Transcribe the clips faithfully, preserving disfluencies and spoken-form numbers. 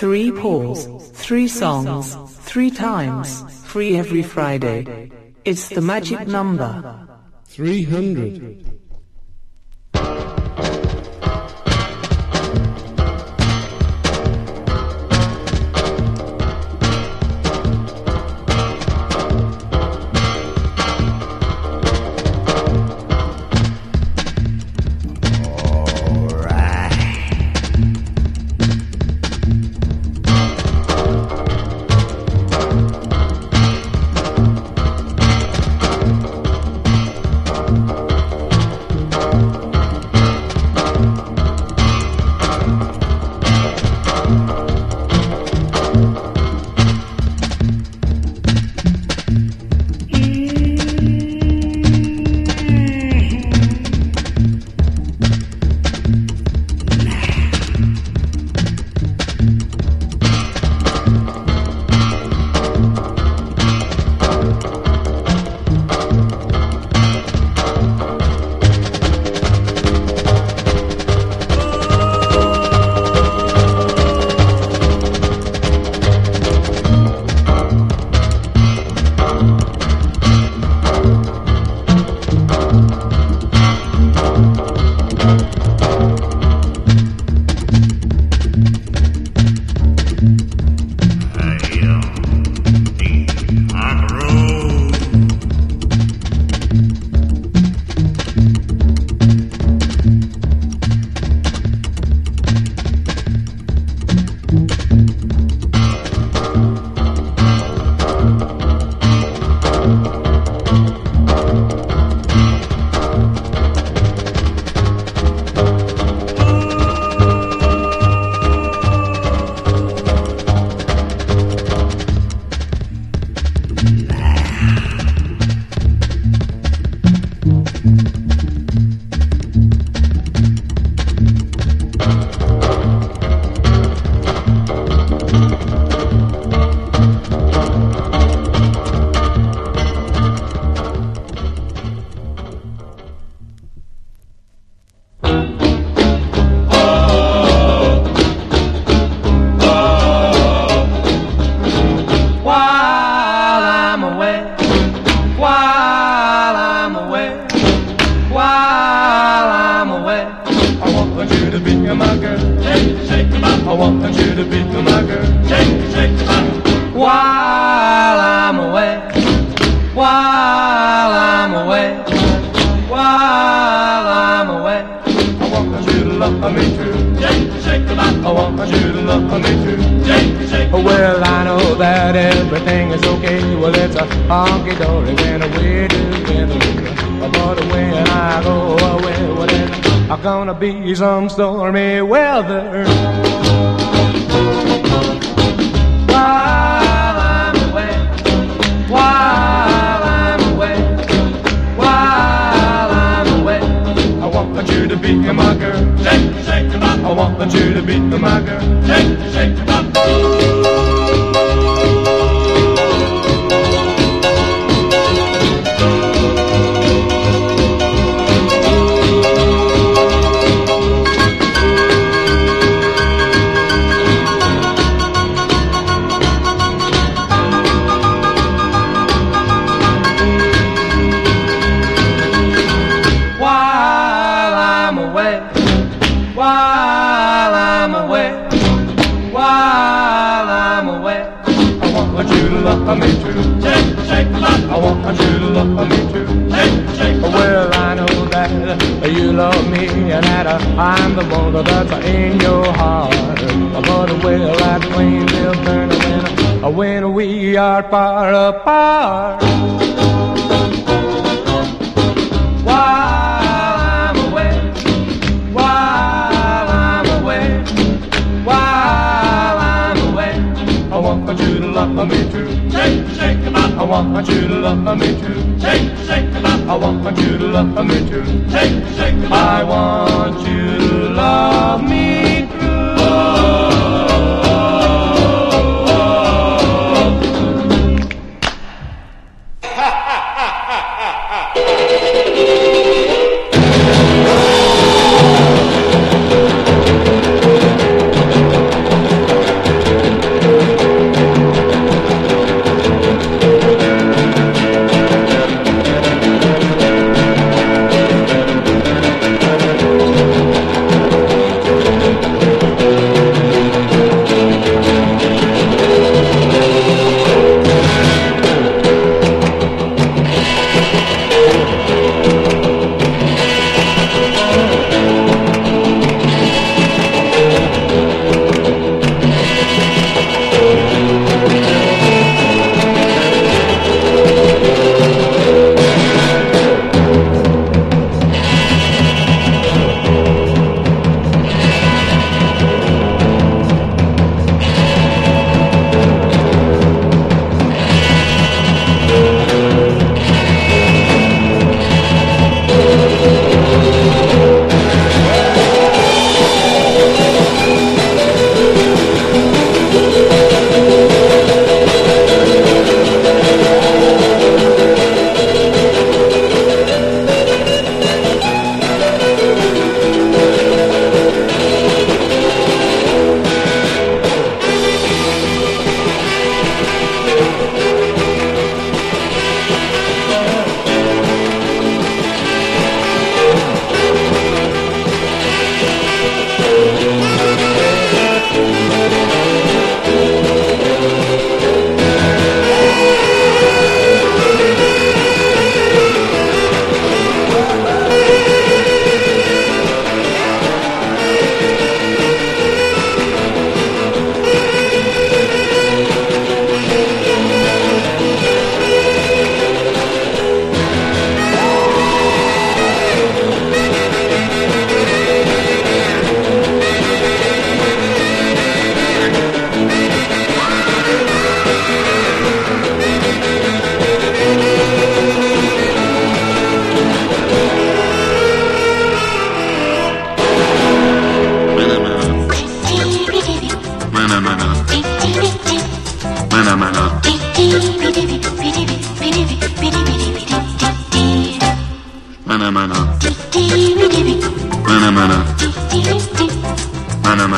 three pause, three songs, three times, free every Friday. It's the magic number. three hundred. Be some stormy weather while I'm away, while I'm away, while I'm away. I want you to be my girl, shake, shake your bum. I want you to be my girl, shake, shake your bum. Love me too, shake, shake, love. I want you to love me too, shake, shake. Well, I know that you love me and that I'm the one that's in your heart. But well, that flame will burn when, when we are far apart. While I'm away, while I'm away, while I'm away, I want you to love me too. Shake, shake your bum. I want you to love me too. Shake, shake your bum. I want you to love me too. Shake, shake your bum. I want you to love me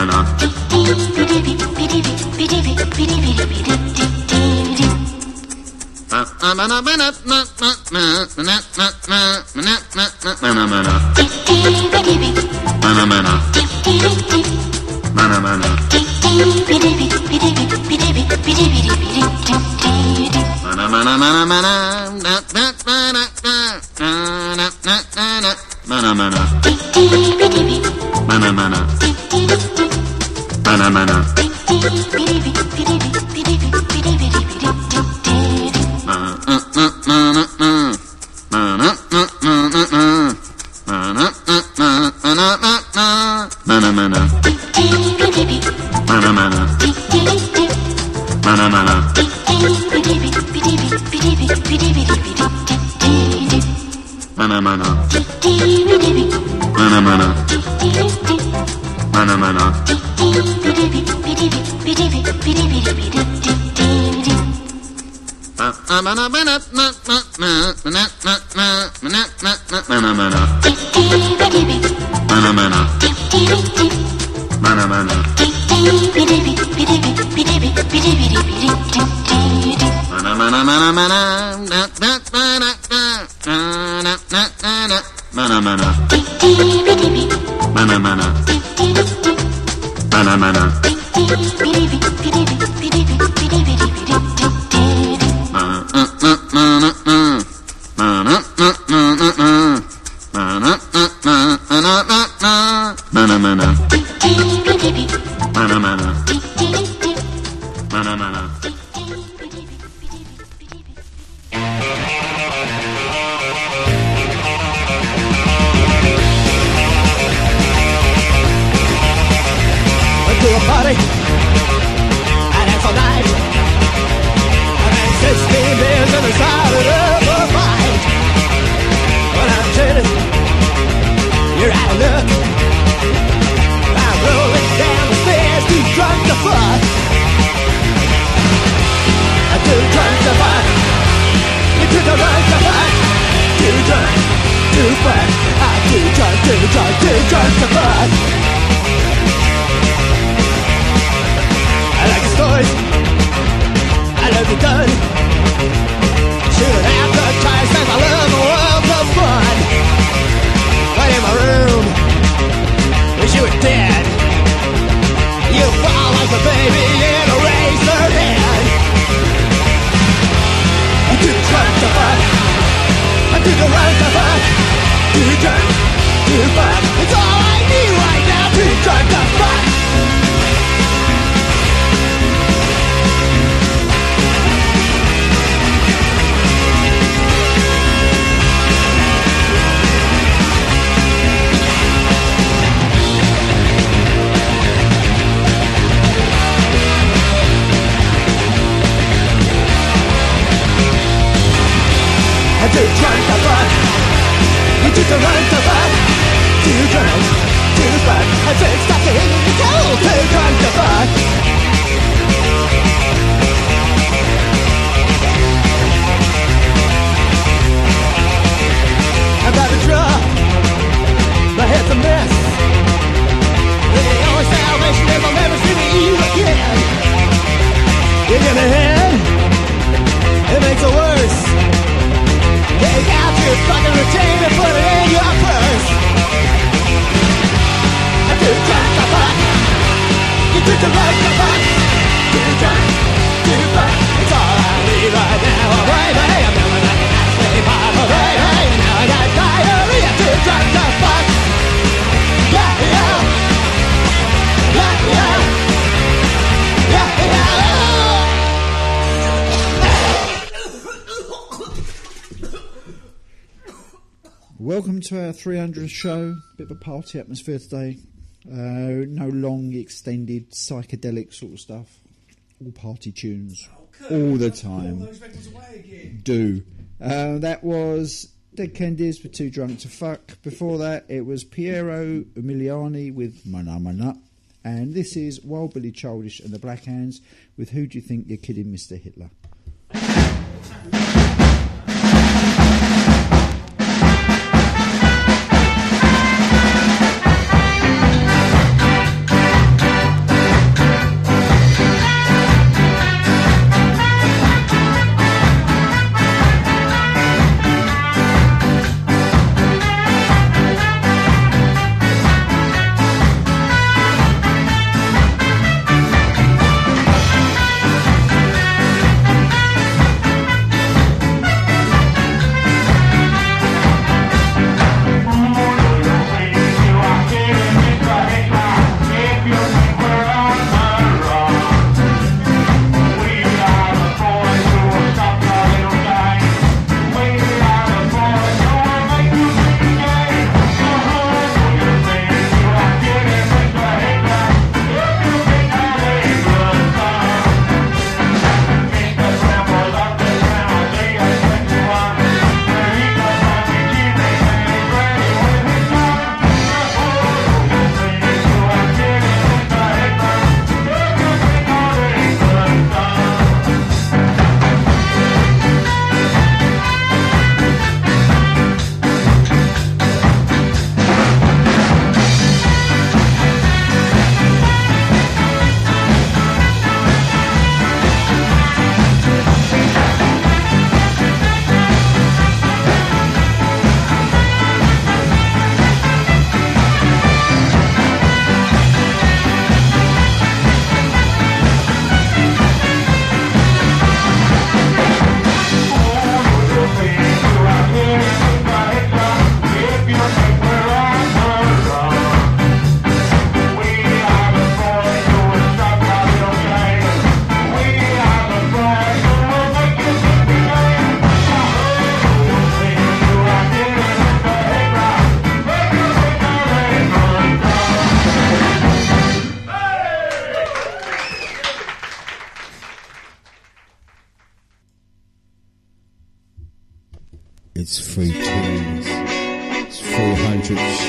Welcome to our three hundredth show. Bit of a party atmosphere today. Uh, no long, extended, psychedelic sort of stuff. All party tunes. Oh, all the time. All those records away again. Do. Uh, that was Dead Kennedys with Too Drunk to Fuck. Before that, it was Piero Umiliani with Mana Mana. And this is Wild Billy Childish and the Black Hands with Who Do You Think You're Kidding, Mister Hitler?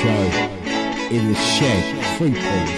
show in the shed, free pools.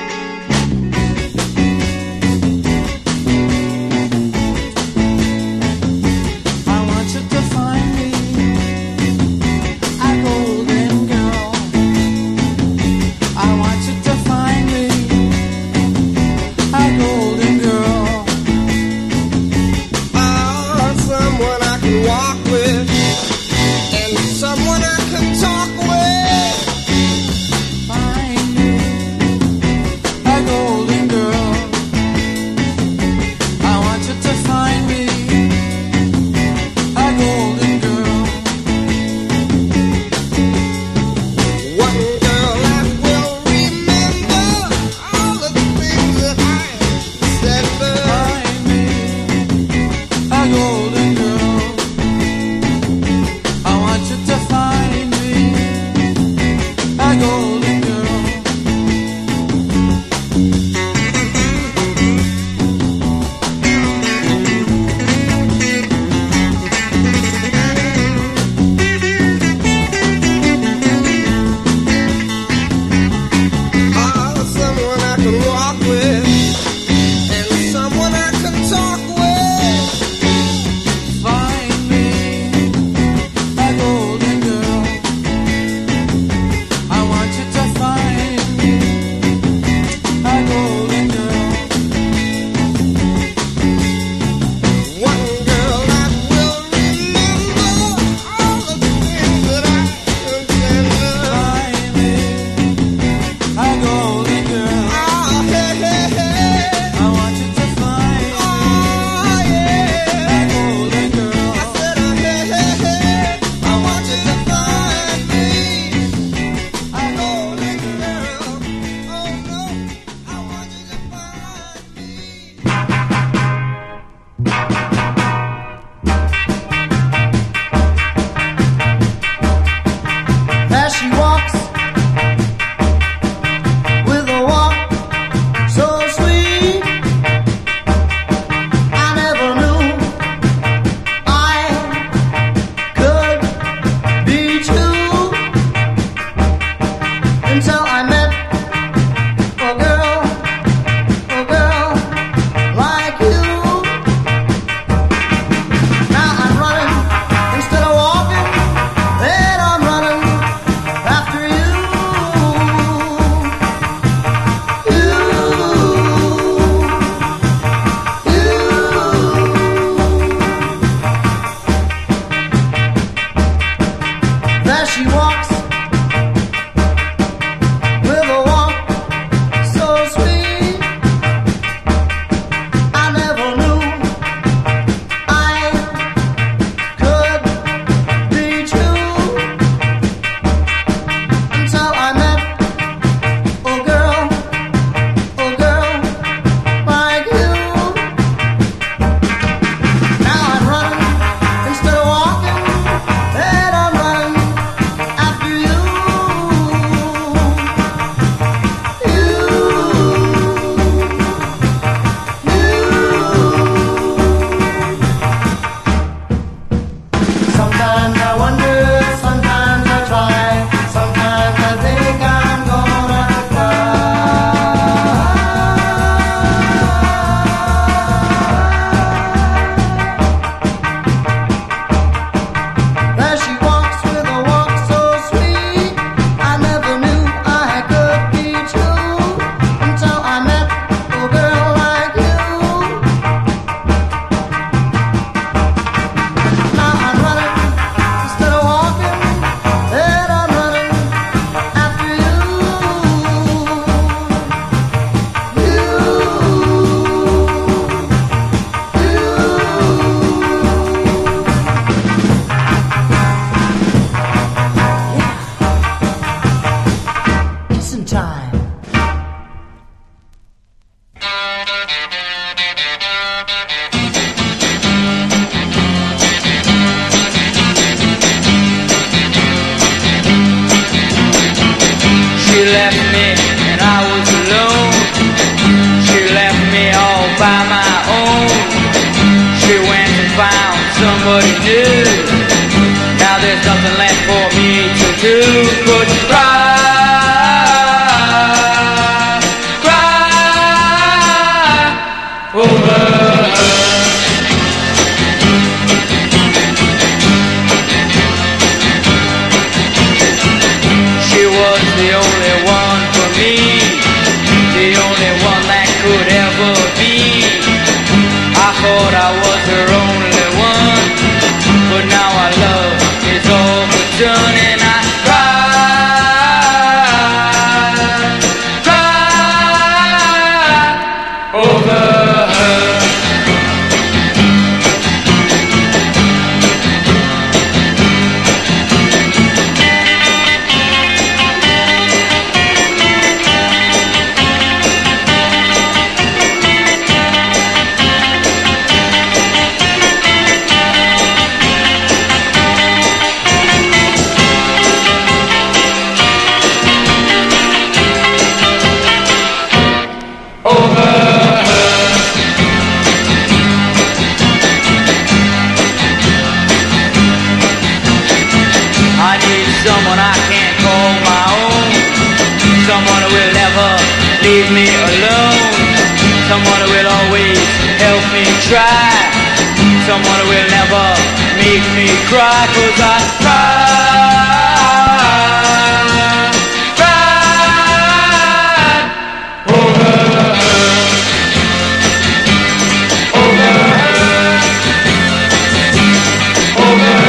somebody new. Now there's nothing left for me to do but try. someone who will never leave me alone, someone who will always help me try, someone who will never make me cry, 'cause I cried, cried over her, over her, over her.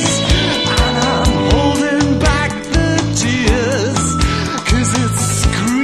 Scream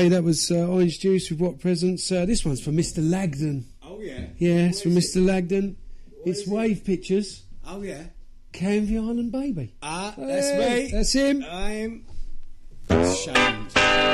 Okay, that was uh, Orange Juice with What Presents. Uh, this one's from Mister Lagden. Oh, yeah? Yeah, it's from Mister Lagden. It's Wave Pictures. Oh, yeah? Canvey Island Baby. Ah, Hey, that's me. That's him. I'm ashamed.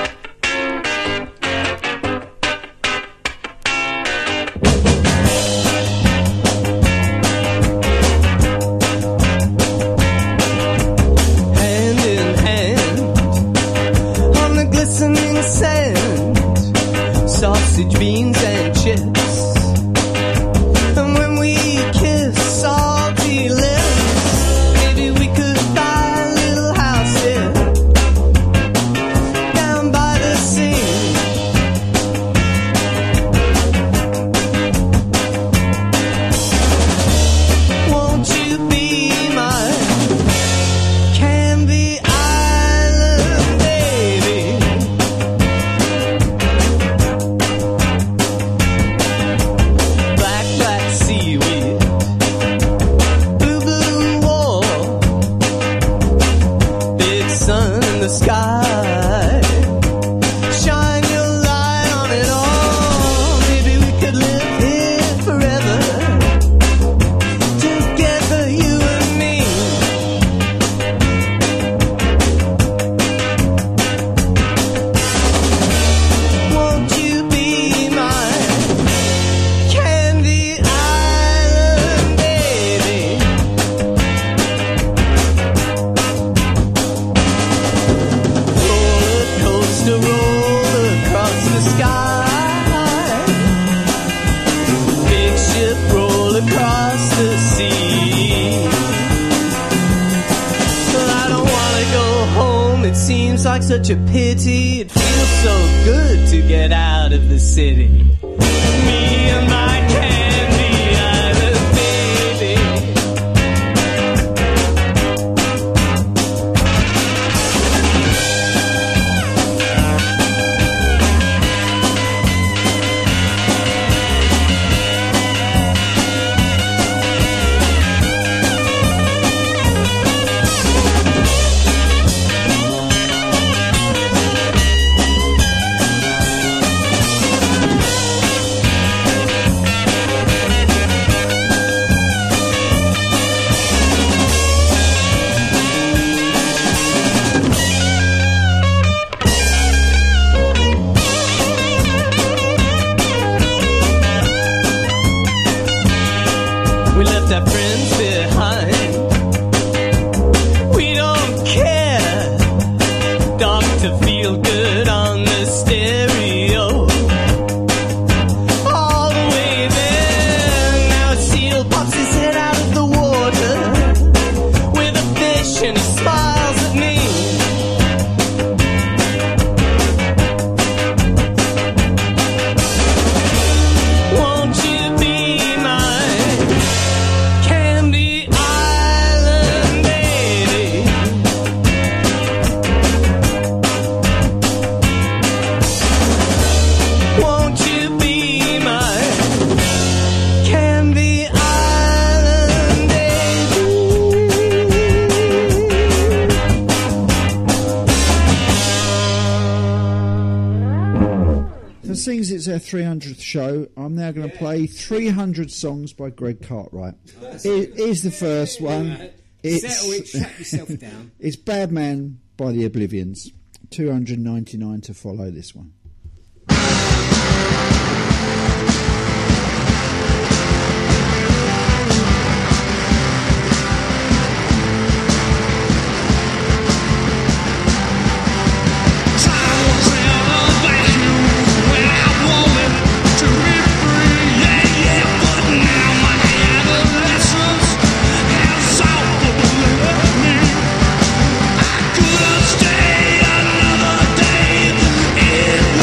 Hand in hand on the glistening sand, sausage, beans and chips. And when we kiss, salty lips, maybe we could buy a little house here down by the sea. Won't you be my Canvey Island baby? Black, black seaweed, blue, blue wall, big sun in the sky. Shine your light on it all. Maybe we could live here forever, together, you and me. Won't you be my Canvey Island baby? Roller coaster, roll across the sky. Big ship, roll across the sea. But I don't wanna go home, it seems like such a pity. It feels so good to get out of the city. Me and my Canvey Island baby. We left our friends behind. We don't care. Doctor Feel Good on the stereo. All the way there. Now a seal pops his head out of the water with a fish and he smiles at me. Won't you be my Canvey Island baby? Won't you be my Canvey Island baby? So seeing as it's our three hundredth show, I'm now going to play three hundred songs by Greg Cartwright. Here- Here's the first one. Settle it, It's, shut yourself down. it's Bad Man by the Oblivions. two hundred ninety-nine to follow this one. Stay another day. It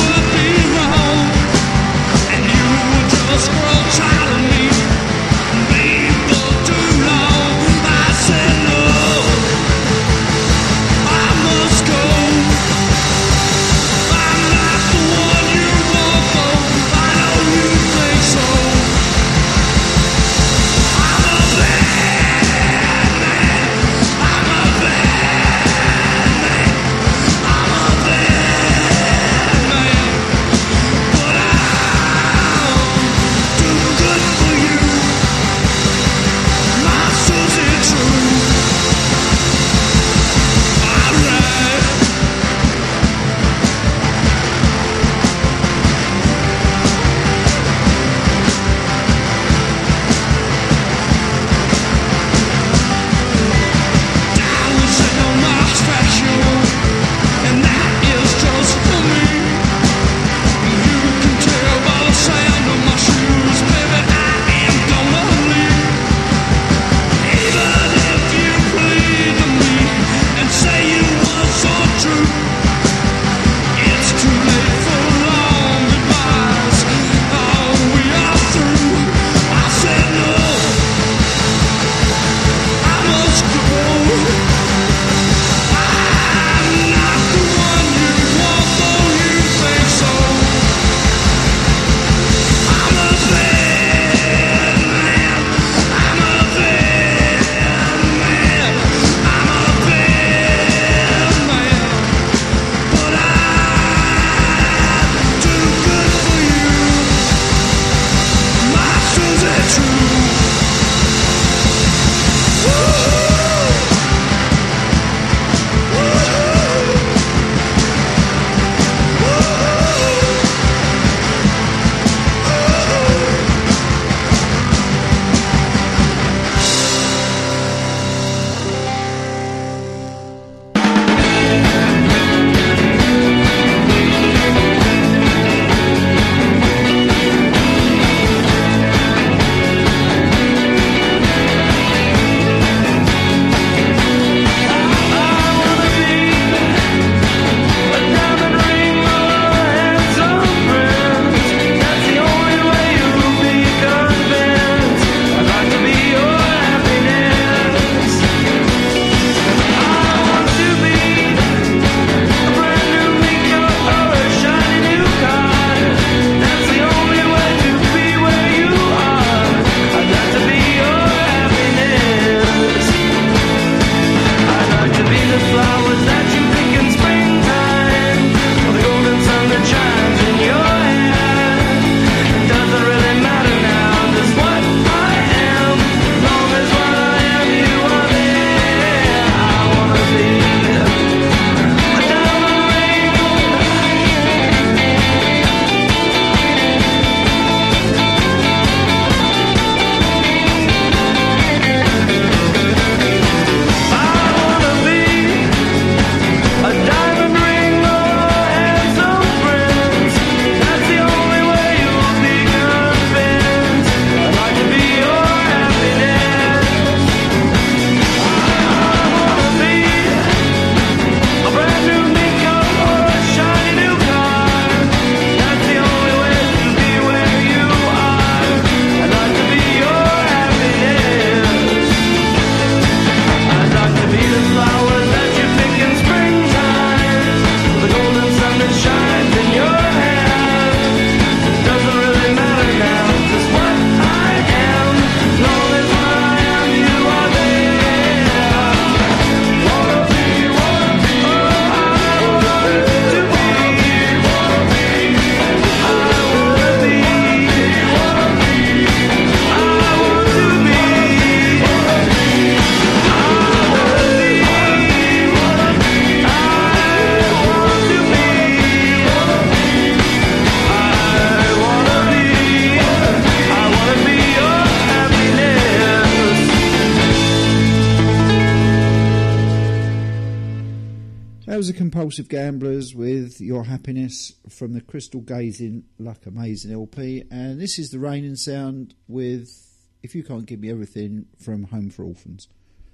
Compulsive Gamblers with Your Happiness from the Crystal Gazing Luck Amazing L P. And this is the Rain and Sound with If You Can't Give Me Everything from Home for Orphans.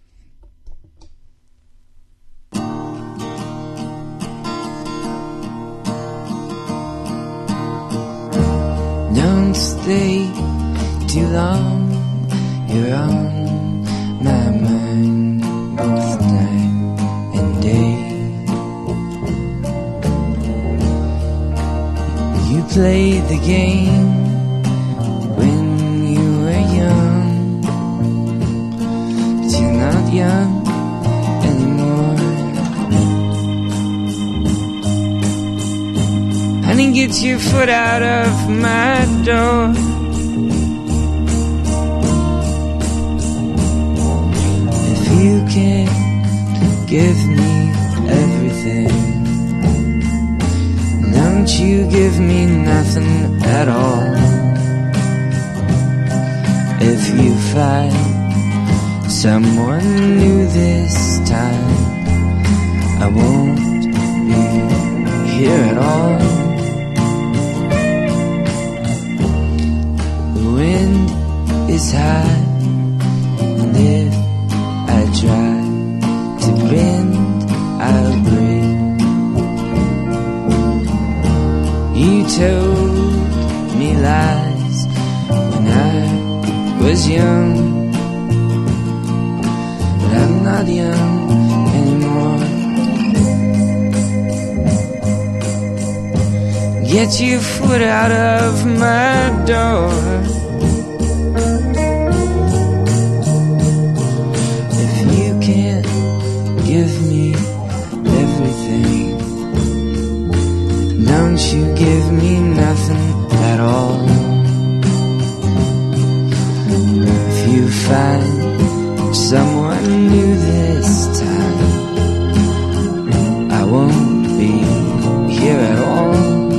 Don't stay too long, you're on my mind both night and day. You played the game when you were young, but you're not young anymore. Honey, get your foot out of my door. If you can't give me everything, don't you give me nothing at all. If you find someone new this time, I won't be here at all. The wind is high, and if I try to bend, I'll break. You told me lies when I was young, but I'm not young anymore. Get your foot out of my door. If you can't give me everything, don't you give me nothing at all. If you find someone new this time, I won't be here at all.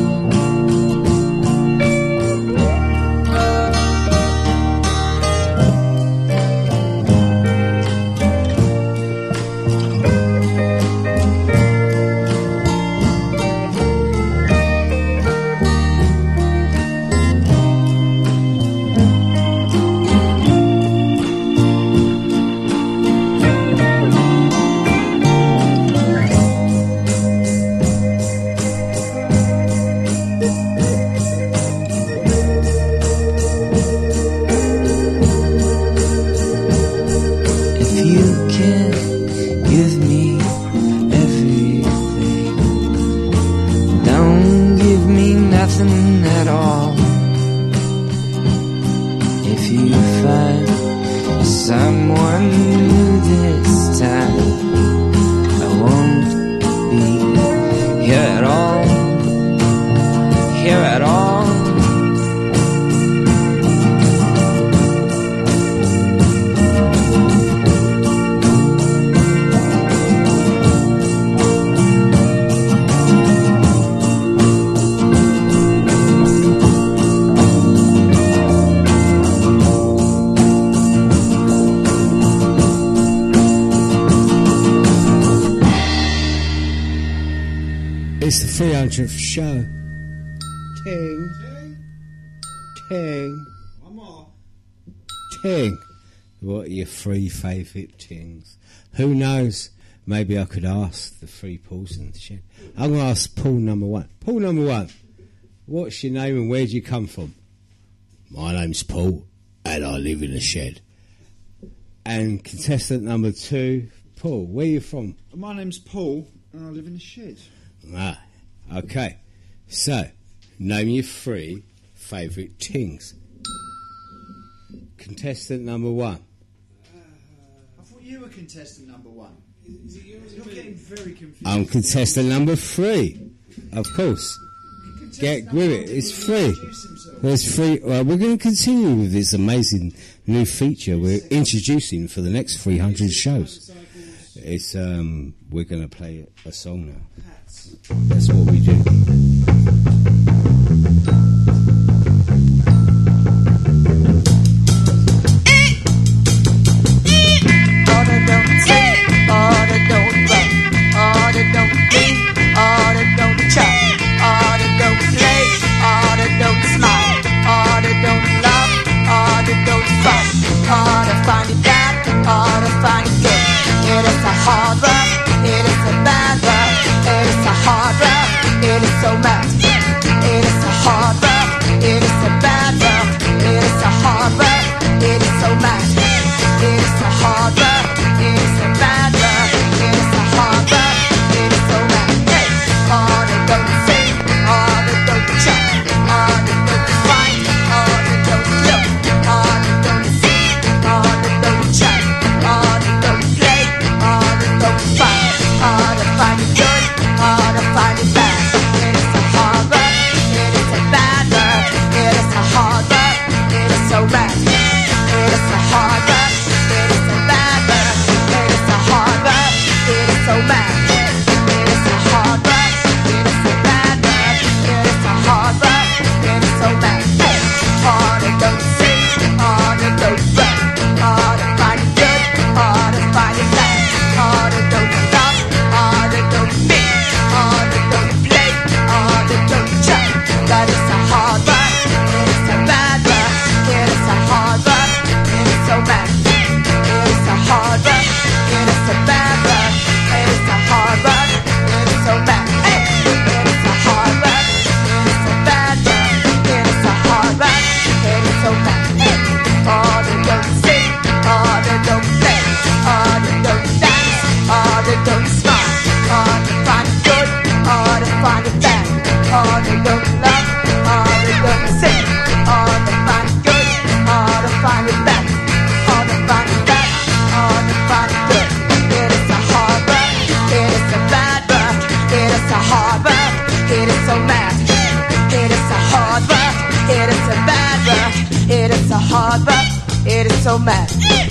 It's the three hundredth show. Ting. Ting. One more. Ting. What are your three favourite tings? Who knows? Maybe I could ask the three Pauls in the shed. I'm going to ask Paul number one. Paul number one, what's your name and where do you come from? My name's Paul and I live in a shed. And contestant number two, Paul, where are you from? My name's Paul and I live in a shed. Ah, okay. So, name your three favourite tings. Contestant number one. Uh, I thought you were contestant number one. Is it yours? You're getting very confused. I'm contestant number three. Of course. Get with it. It's free. There's free. Well, we're going to continue with this amazing new feature we're introducing for the next three hundred shows. It's um, we're going to play a song now. That's what we do. Order don't say, order don't run, order don't think. getting so mad.